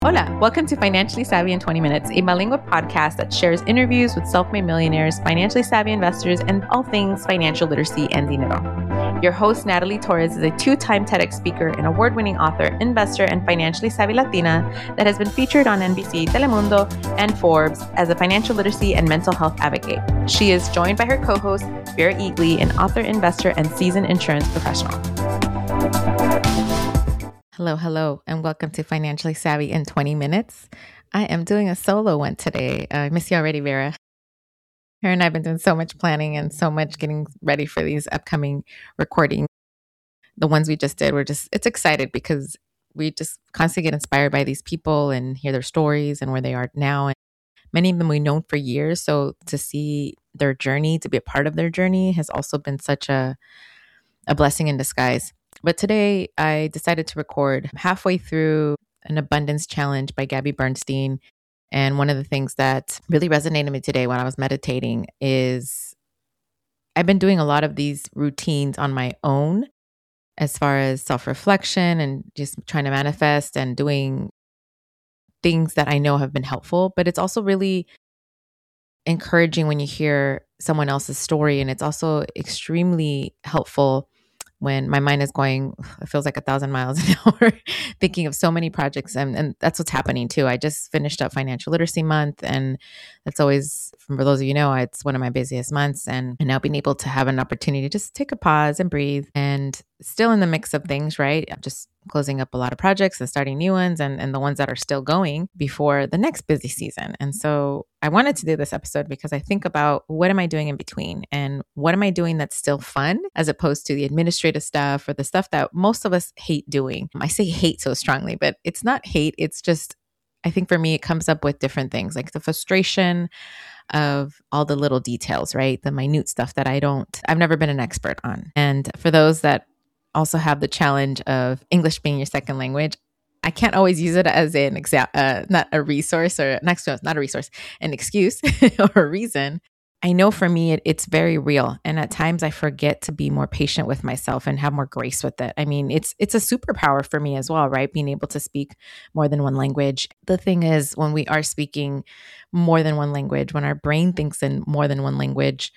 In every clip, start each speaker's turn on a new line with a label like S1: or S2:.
S1: Hola, welcome to Financially Savvy in 20 Minutes, a bilingual podcast that shares interviews with self-made millionaires, financially savvy investors, and all things financial literacy and dinero. Your host, Natalie Torres, is a two-time TEDx speaker and award-winning author, investor, and financially savvy Latina that has been featured on NBC, Telemundo, and Forbes as a financial literacy and mental health advocate. She is joined by her co-host, Vera Eatley, an author, investor, and seasoned insurance professional. Hello, and welcome to Financially Savvy in 20 Minutes. I am doing a solo one today. I miss you already, Vera. Her and I have been doing so much planning and so much getting ready for these upcoming recordings. The ones we just did, it's excited because we just constantly get inspired by these people and hear their stories and where they are now. And many of them we've known for years. So to see their journey, to be a part of their journey has also been such a blessing in disguise. But today I decided to record halfway through an abundance challenge by Gabby Bernstein. And one of the things that really resonated with me today when I was meditating is I've been doing a lot of these routines on my own as far as self-reflection and just trying to manifest and doing things that I know have been helpful. But it's also really encouraging when you hear someone else's story. And it's also extremely helpful when my mind is going, it feels like 1,000 miles an hour, thinking of so many projects. And that's what's happening too. I just finished up Financial Literacy Month. And that's always, for those of you know, it's one of my busiest months. And now being able to have an opportunity to just take a pause and breathe and still in the mix of things, right? I'm just closing up a lot of projects and starting new ones and the ones that are still going before the next busy season. And so I wanted to do this episode because I think about what am I doing in between and what am I doing that's still fun as opposed to the administrative stuff or the stuff that most of us hate doing. I say hate so strongly, but it's not hate. It's just, I think for me, it comes up with different things like the frustration of all the little details, right? The minute stuff that I've never been an expert on. And for those that also have the challenge of English being your second language, I can't always use it as an not a resource or not a resource, an excuse or a reason. I know for me, it's very real. And at times I forget to be more patient with myself and have more grace with it. I mean, it's a superpower for me as well, right? Being able to speak more than one language. The thing is, when we are speaking more than one language, when our brain thinks in more than one language,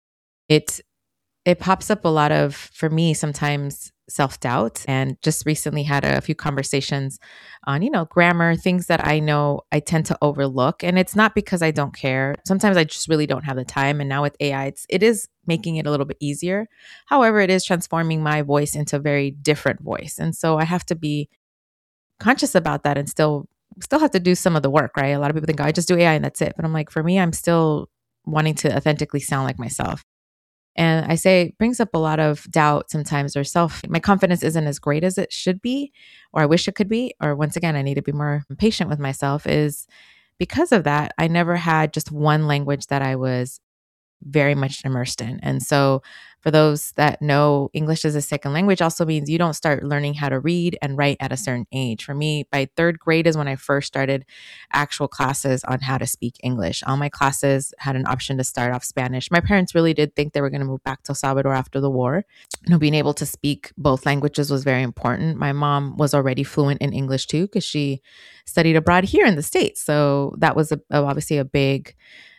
S1: it pops up a lot of, for me, sometimes self-doubt, and just recently had a few conversations on, grammar, things that I know I tend to overlook. And it's not because I don't care. Sometimes I just really don't have the time. And now with AI, it is making it a little bit easier. However, it is transforming my voice into a very different voice. And so I have to be conscious about that and still have to do some of the work, right? A lot of people think, I just do AI and that's it. But I'm like, for me, I'm still wanting to authentically sound like myself. And I say it brings up a lot of doubt sometimes or my confidence isn't as great as it should be, or I wish it could be, or once again, I need to be more patient with myself is because of that. I never had just one language that I was very much immersed in. And so for those that know, English as a second language also means you don't start learning how to read and write at a certain age. For me, by third grade is when I first started actual classes on how to speak English. All my classes had an option to start off Spanish. My parents really did think they were going to move back to El Salvador after the war. Being able to speak both languages was very important. My mom was already fluent in English too, because she studied abroad here in the States. So that was obviously a big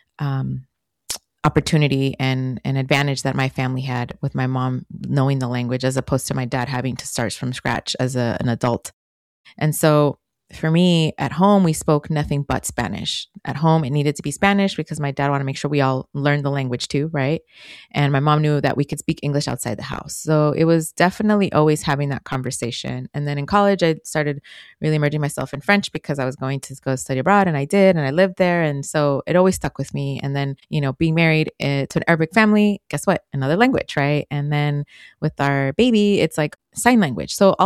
S1: opportunity and an advantage that my family had with my mom knowing the language as opposed to my dad having to start from scratch as an adult. And so for me at home, we spoke nothing but Spanish. At home, it needed to be Spanish because my dad wanted to make sure we all learned the language too, right? And my mom knew that we could speak English outside the house. So it was definitely always having that conversation. And then in college, I started really immersing myself in French because I was going to go study abroad, and I did, and I lived there. And so it always stuck with me. And then, being married to an Arabic family, guess what? Another language, right? And then with our baby, it's like sign language. So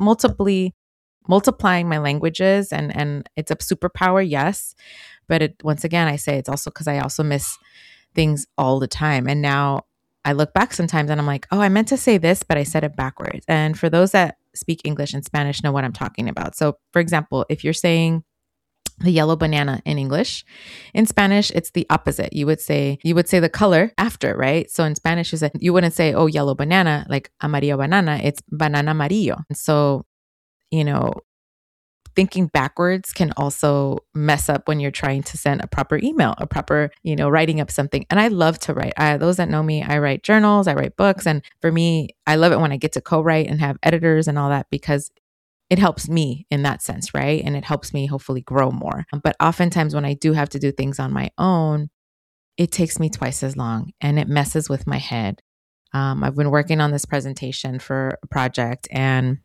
S1: multiplying my languages and it's a superpower, yes. But once again, I say it's also because I also miss things all the time. And now I look back sometimes and I'm like, oh, I meant to say this, but I said it backwards. And for those that speak English and Spanish know what I'm talking about. So for example, if you're saying the yellow banana in English, in Spanish, it's the opposite. You would say the color after, right? So in Spanish, you wouldn't say, oh, yellow banana, like amarillo banana, it's banana amarillo. And so thinking backwards can also mess up when you're trying to send a proper email, a proper, writing up something. And I love to write. Those that know me, I write journals, I write books. And for me, I love it when I get to co-write and have editors and all that, because it helps me in that sense, right? And it helps me hopefully grow more. But oftentimes when I do have to do things on my own, it takes me twice as long and it messes with my head. I've been working on this presentation for a project, and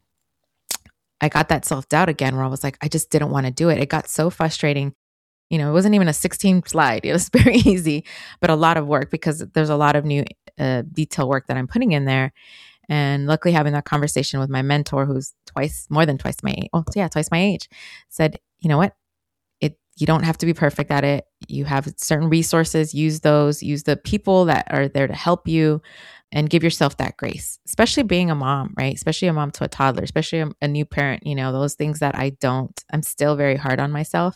S1: I got that self-doubt again where I was like, I just didn't want to do it. It got so frustrating. It wasn't even a 16 slide. It was very easy, but a lot of work because there's a lot of new detail work that I'm putting in there. And luckily having that conversation with my mentor, who's more than twice my age. Oh yeah, twice my age, said, you know what? You don't have to be perfect at it. You have certain resources, use those, use the people that are there to help you, and give yourself that grace, especially being a mom, right? Especially a mom to a toddler, especially a new parent, those things that I'm still very hard on myself.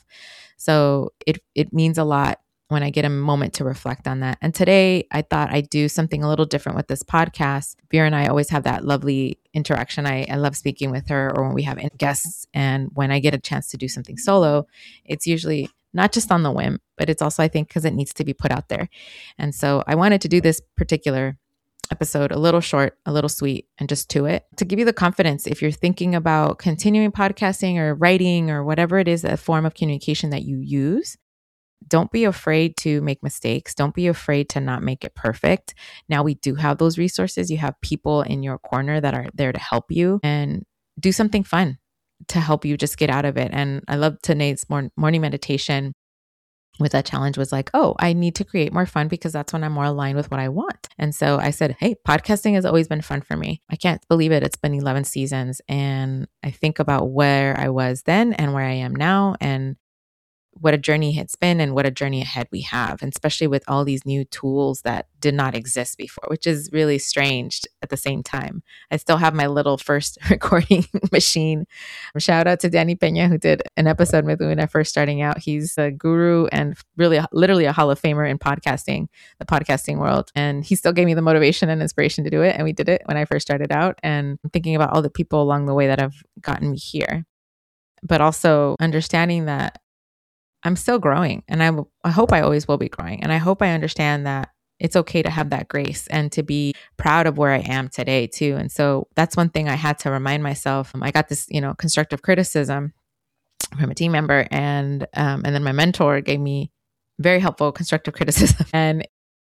S1: So it means a lot when I get a moment to reflect on that. And today I thought I'd do something a little different with this podcast. Vera and I always have that lovely interaction. I love speaking with her, or when we have guests, and when I get a chance to do something solo, it's usually not just on the whim, but it's also, I think, because it needs to be put out there. And so I wanted to do this particular episode a little short, a little sweet, and just to give you the confidence if you're thinking about continuing podcasting or writing or whatever it is, a form of communication that you use. Don't be afraid to make mistakes. Don't be afraid to not make it perfect. Now we do have those resources. You have people in your corner that are there to help you, and do something fun to help you just get out of it. And I love today's morning meditation with that challenge was like, oh, I need to create more fun because that's when I'm more aligned with what I want. And so I said, hey, podcasting has always been fun for me. I can't believe it. It's been 11 seasons. And I think about where I was then and where I am now, and what a journey it's been and what a journey ahead we have, and especially with all these new tools that did not exist before, which is really strange at the same time. I still have my little first recording machine. Shout out to Danny Pena, who did an episode with me when I first starting out. He's a guru and really literally a Hall of Famer in podcasting, the podcasting world. And he still gave me the motivation and inspiration to do it. And we did it when I first started out. And I'm thinking about all the people along the way that have gotten me here, but also understanding that I'm still growing, and I hope I always will be growing. And I hope I understand that it's okay to have that grace and to be proud of where I am today too. And so that's one thing I had to remind myself. I got this, constructive criticism from a team member, and then my mentor gave me very helpful constructive criticism. And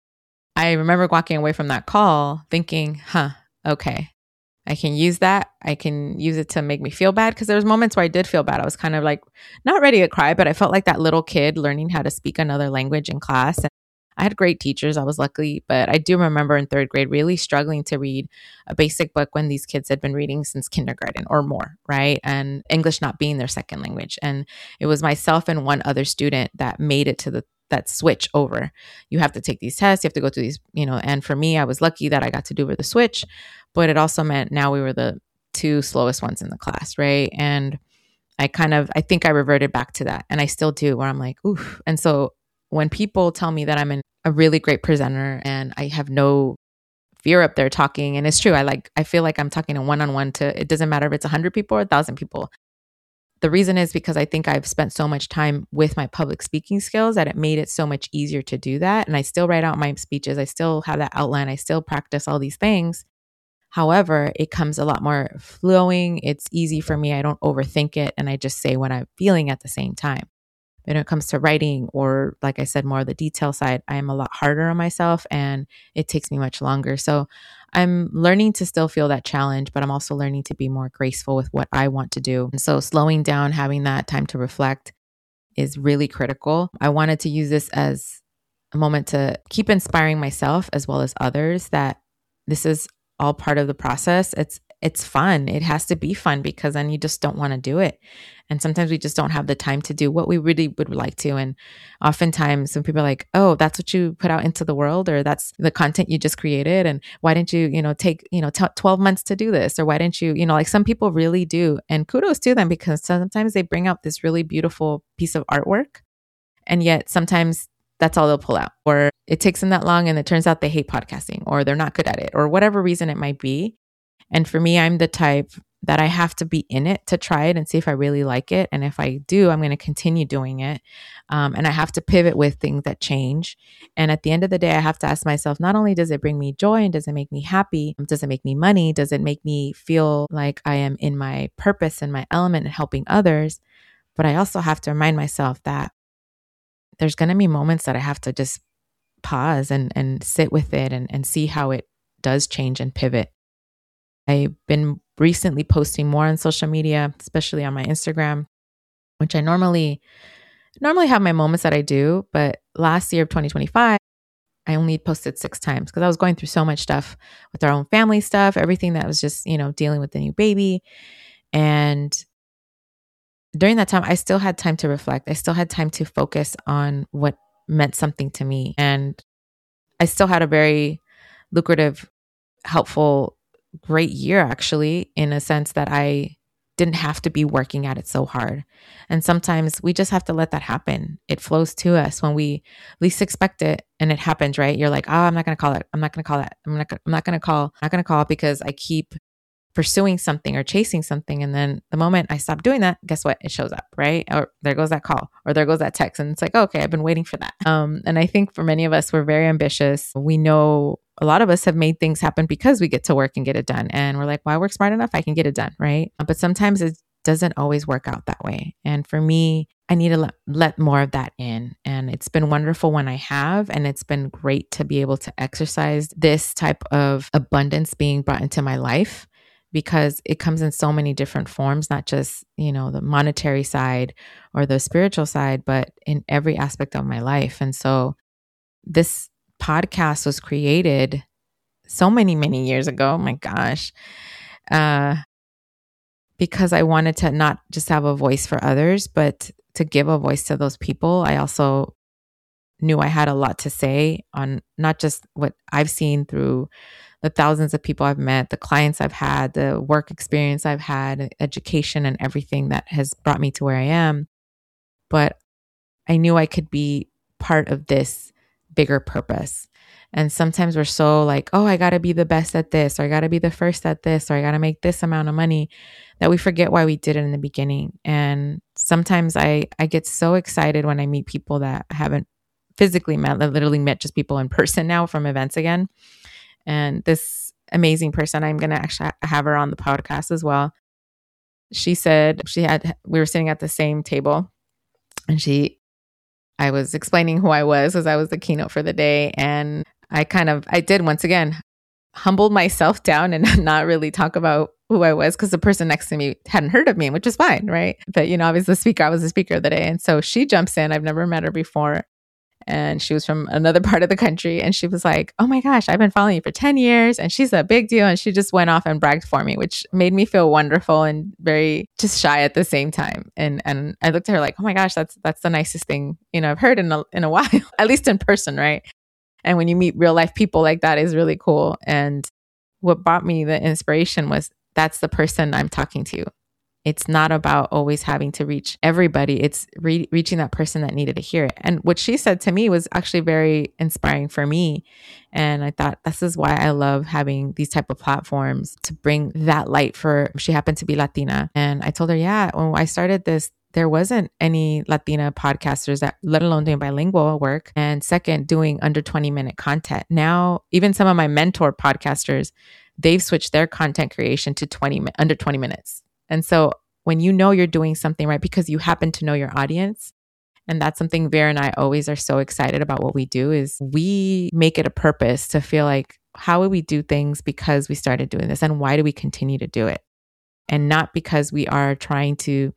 S1: I remember walking away from that call thinking, okay, I can use that. I can use it to make me feel bad, because there was moments where I did feel bad. I was kind of like not ready to cry, but I felt like that little kid learning how to speak another language in class. And I had great teachers. I was lucky, but I do remember in third grade really struggling to read a basic book when these kids had been reading since kindergarten or more, right? And English not being their second language. And it was myself and one other student that made it to that switch over. You have to take these tests, you have to go through these, and for me, I was lucky that I got to do the switch, but it also meant now we were the two slowest ones in the class, right? And I think I reverted back to that, and I still do, where I'm like, oof. And so when people tell me that I'm a really great presenter and I have no fear up there talking, and it's true, I feel like I'm talking a one-on-one to, it doesn't matter if it's 100 people or 1,000 people. The reason is because I think I've spent so much time with my public speaking skills that it made it so much easier to do that. And I still write out my speeches. I still have that outline. I still practice all these things. However, it comes a lot more flowing. It's easy for me. I don't overthink it. And I just say what I'm feeling at the same time. When it comes to writing, or like I said, more of the detail side, I am a lot harder on myself, and it takes me much longer. So I'm learning to still feel that challenge, but I'm also learning to be more graceful with what I want to do. And so slowing down, having that time to reflect is really critical. I wanted to use this as a moment to keep inspiring myself as well as others that this is all part of the process. It's fun. It has to be fun, because then you just don't want to do it. And sometimes we just don't have the time to do what we really would like to. And oftentimes when people are like, oh, that's what you put out into the world, or that's the content you just created, and why didn't you, take, 12 months to do this? Or why didn't you, like some people really do. And kudos to them, because sometimes they bring out this really beautiful piece of artwork. And yet sometimes that's all they'll pull out, or it takes them that long and it turns out they hate podcasting, or they're not good at it, or whatever reason it might be. And for me, I'm the type, that I have to be in it to try it and see if I really like it. And if I do, I'm going to continue doing it. And I have to pivot with things that change. And at the end of the day, I have to ask myself, not only does it bring me joy and does it make me happy, does it make me money? Does it make me feel like I am in my purpose and my element and helping others? But I also have to remind myself that there's going to be moments that I have to just pause and sit with it and see how it does change and pivot. I've been recently posting more on social media, especially on my Instagram, which I normally have my moments that I do. But last year of 2025, I only posted 6 times because I was going through so much stuff with our own family stuff, everything that was just, dealing with the new baby. And during that time, I still had time to reflect. I still had time to focus on what meant something to me. And I still had a very lucrative, helpful, great year, actually, in a sense that I didn't have to be working at it so hard. And sometimes we just have to let that happen. It flows to us when we least expect it and it happens, right? You're like, oh, I'm not going to call it. I'm not going to call that. I'm not going to call it because I keep pursuing something or chasing something. And then the moment I stop doing that, guess what? It shows up, right? Or there goes that call or there goes that text. And it's like, okay, I've been waiting for that. And I think for many of us, we're very ambitious. We know a lot of us have made things happen because we get to work and get it done. And we're like, well, I work smart enough, I can get it done, right? But sometimes it doesn't always work out that way. And for me, I need to let more of that in. And it's been wonderful when I have. And it's been great to be able to exercise this type of abundance being brought into my life, because it comes in so many different forms, not just, the monetary side or the spiritual side, but in every aspect of my life. And so this podcast was created so many, many years ago. Oh my gosh. Because I wanted to not just have a voice for others, but to give a voice to those people. I also knew I had a lot to say on not just what I've seen through the thousands of people I've met, the clients I've had, the work experience I've had, education and everything that has brought me to where I am. But I knew I could be part of this bigger purpose. And sometimes we're so like, oh, I got to be the best at this, or I got to be the first at this, or I got to make this amount of money, that we forget why we did it in the beginning. And sometimes I get so excited when I meet people that I haven't physically met, I literally met just people in person now from events again. And this amazing person, I'm going to actually have her on the podcast as well. She said we were sitting at the same table, and I was explaining who I was because I was the keynote for the day. And I did once again, humbled myself down and not really talk about who I was because the person next to me hadn't heard of me, which is fine, right? But, I was the speaker of the day. And so she jumps in. I've never met her before. And she was from another part of the country. And she was like, oh my gosh, I've been following you for 10 years. And she's a big deal. And she just went off and bragged for me, which made me feel wonderful and very just shy at the same time. And I looked at her like, oh my gosh, that's the nicest thing, I've heard in a while, at least in person, right? And when you meet real life people like that is really cool. And what brought me the inspiration was that's the person I'm talking to. It's not about always having to reach everybody. It's reaching that person that needed to hear it. And what she said to me was actually very inspiring for me. And I thought this is why I love having these type of platforms to bring that light for, she happened to be Latina. And I told her, yeah, when I started this, there wasn't any Latina podcasters that, let alone doing bilingual work. And second, doing under 20-minute content. Now, even some of my mentor podcasters, they've switched their content creation to under 20 minutes. And so when you're doing something right, because you happen to know your audience, and that's something Vera and I always are so excited about what we do, is we make it a purpose to feel like, how would we do things because we started doing this, and why do we continue to do it? And not because we are trying to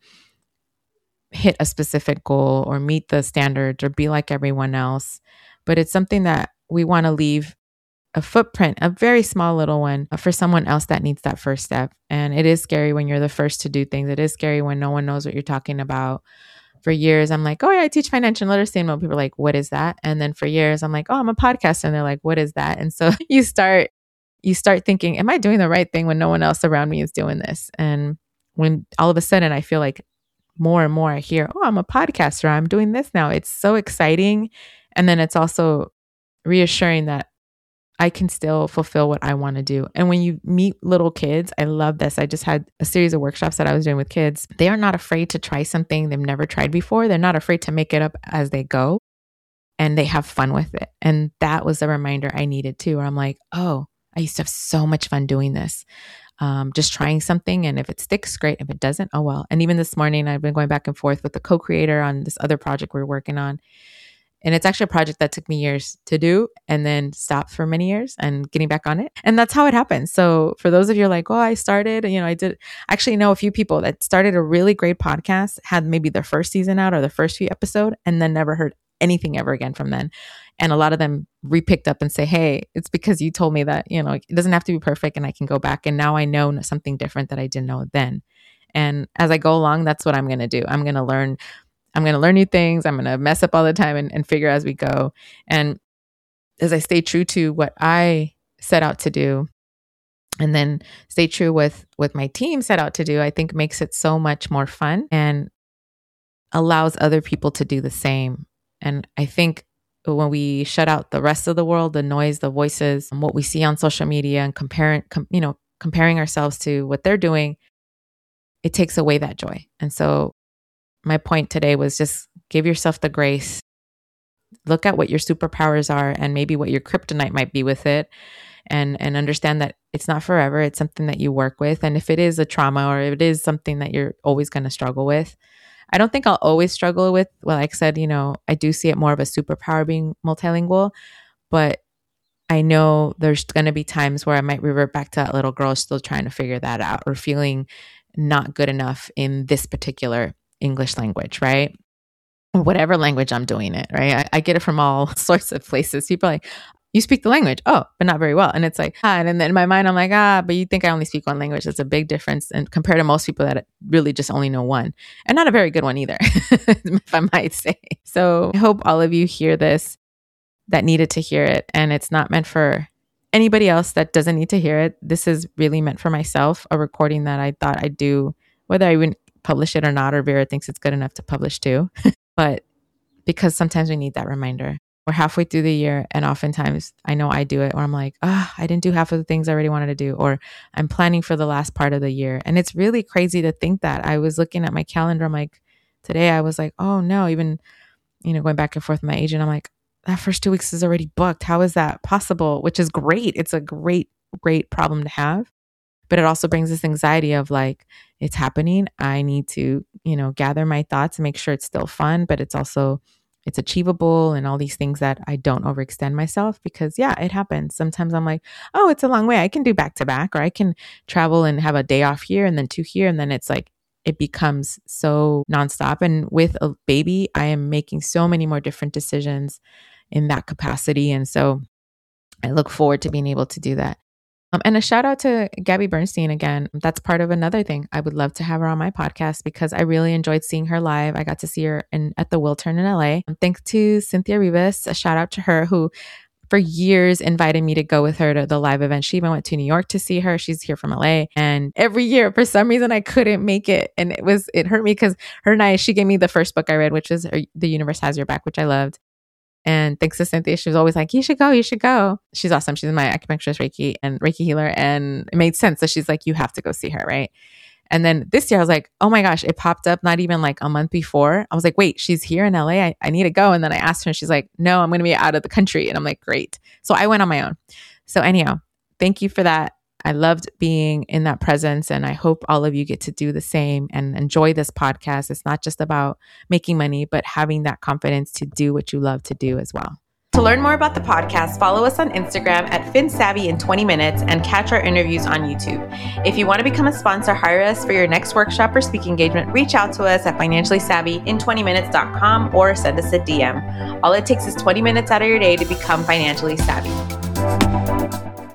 S1: hit a specific goal or meet the standards or be like everyone else, but it's something that we want to leave a footprint, a very small little one, for someone else that needs that first step. And it is scary when you're the first to do things. It is scary when no one knows what you're talking about. For years, I'm like, oh yeah, I teach financial literacy. And people are like, what is that? And then for years, I'm like, oh, I'm a podcaster. And they're like, what is that? And so you start thinking, am I doing the right thing when no one else around me is doing this? And when all of a sudden I feel like more and more I hear, oh, I'm a podcaster, I'm doing this now. It's so exciting. And then it's also reassuring that I can still fulfill what I want to do. And when you meet little kids, I love this. I just had a series of workshops that I was doing with kids. They are not afraid to try something they've never tried before. They're not afraid to make it up as they go, and they have fun with it. And that was a reminder I needed too, where I'm like, oh, I used to have so much fun doing this. Just trying something. And if it sticks, great. If it doesn't, oh well. And even this morning, I've been going back and forth with the co-creator on this other project we're working on. And it's actually a project that took me years to do and then stopped for many years and getting back on it. And that's how it happens. So for those of you like, oh, I started, I did actually know a few people that started a really great podcast, had maybe their first season out or the first few episodes, and then never heard anything ever again from them. And a lot of them repicked up and say, hey, it's because you told me that, it doesn't have to be perfect and I can go back. And now I know something different that I didn't know then. And as I go along, that's what I'm going to do. I'm going to learn new things. I'm going to mess up all the time and figure as we go. And as I stay true to what I set out to do, and then stay true with my team set out to do, I think makes it so much more fun and allows other people to do the same. And I think when we shut out the rest of the world, the noise, the voices, and what we see on social media and comparing ourselves to what they're doing, it takes away that joy. And so my point today was just give yourself the grace, look at what your superpowers are and maybe what your kryptonite might be with it, and understand that it's not forever. It's something that you work with. And if it is a trauma or if it is something that you're always going to struggle with, I don't think I'll always struggle with, well, like I said, I do see it more of a superpower being multilingual, but I know there's going to be times where I might revert back to that little girl still trying to figure that out or feeling not good enough in this particular English language, right? Whatever language I'm doing it, right? I get it from all sorts of places. People are like, you speak the language, oh, but not very well. And it's like, and then in my mind, I'm like, but you think I only speak one language. That's a big difference. And compared to most people that really just only know one, and not a very good one either, if I might say. So I hope all of you hear this that needed to hear it. And it's not meant for anybody else that doesn't need to hear it. This is really meant for myself, a recording that I thought I'd do, whether I even publish it or not, or Vera thinks it's good enough to publish too. But because sometimes we need that reminder. We're halfway through the year, and oftentimes I know I do it, or I'm like, I didn't do half of the things I already wanted to do, or I'm planning for the last part of the year. And it's really crazy to think that. I was looking at my calendar. I'm like, today I was like, oh no, even, going back and forth with my agent, I'm like, that first 2 weeks is already booked. How is that possible? Which is great. It's a great, great problem to have. But it also brings this anxiety of like, it's happening. I need to, gather my thoughts and make sure it's still fun, but it's achievable and all these things that I don't overextend myself because it happens. Sometimes I'm like, oh, it's a long way. I can do back to back, or I can travel and have a day off here and then 2 here. And then it's like, it becomes so nonstop. And with a baby, I am making so many more different decisions in that capacity. And so I look forward to being able to do that. And a shout out to Gabby Bernstein again. That's part of another thing. I would love to have her on my podcast because I really enjoyed seeing her live. I got to see her at the Wiltern in LA. Thanks to Cynthia Rivas, a shout out to her who for years invited me to go with her to the live event. She even went to New York to see her. She's here from LA. And every year, for some reason, I couldn't make it. And it hurt me because she gave me the first book I read, which is The Universe Has Your Back, which I loved. And thanks to Cynthia, she was always like, you should go. She's awesome. She's my acupuncturist Reiki and Reiki healer. And it made sense. So she's like, you have to go see her, right? And then this year I was like, oh my gosh, it popped up not even like a month before. I was like, wait, she's here in LA. I need to go. And then I asked her and she's like, no, I'm going to be out of the country. And I'm like, great. So I went on my own. So anyhow, thank you for that. I loved being in that presence, and I hope all of you get to do the same and enjoy this podcast. It's not just about making money, but having that confidence to do what you love to do as well. To learn more about the podcast, follow us on Instagram at FinSavvy in 20 minutes and catch our interviews on YouTube. If you want to become a sponsor, hire us for your next workshop or speaking engagement, reach out to us at financiallysavvyin20minutes.com or send us a DM. All it takes is 20 minutes out of your day to become financially savvy.